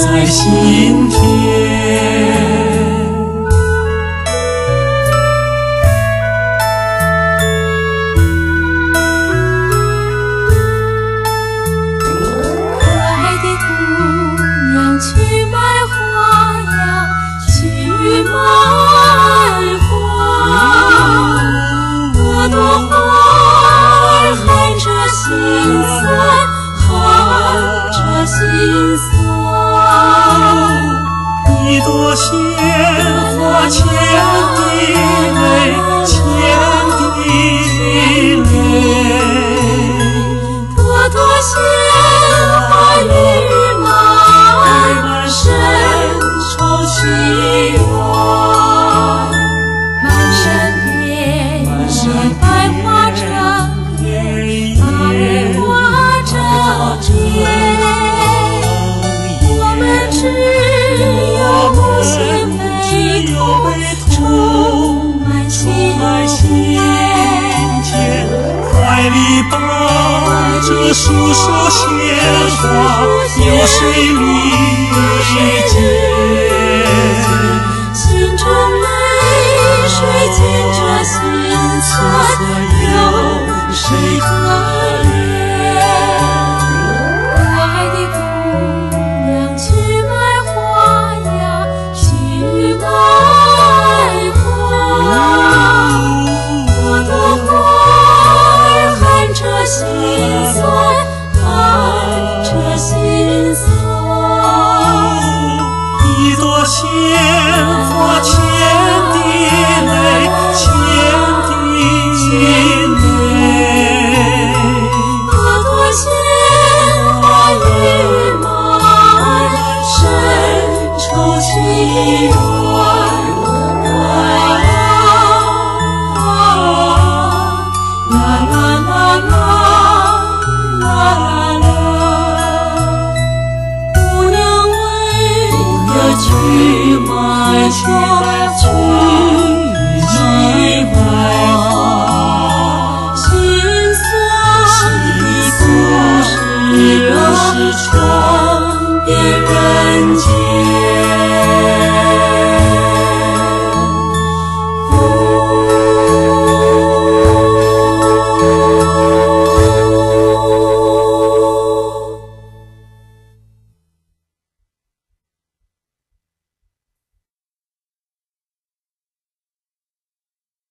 在心田。一朵鲜花牵滴泪，牵滴泪。朵朵鲜花雨满，深愁情缘。 满山遍野百花争艳，百花争艳。我们只有无限悲痛，充满心田。 怀里抱着束束鲜花，有谁理解？ 心中泪水浸着心酸，有谁可怜？我爱的姑娘去买花呀，去买花。朵朵花儿含着心酸，含着心酸。 一朵鲜花牵滴泪，牵滴泪。 朵朵鲜花雨满，深愁情缘。姑娘为了去买花，去买花，心酸的故事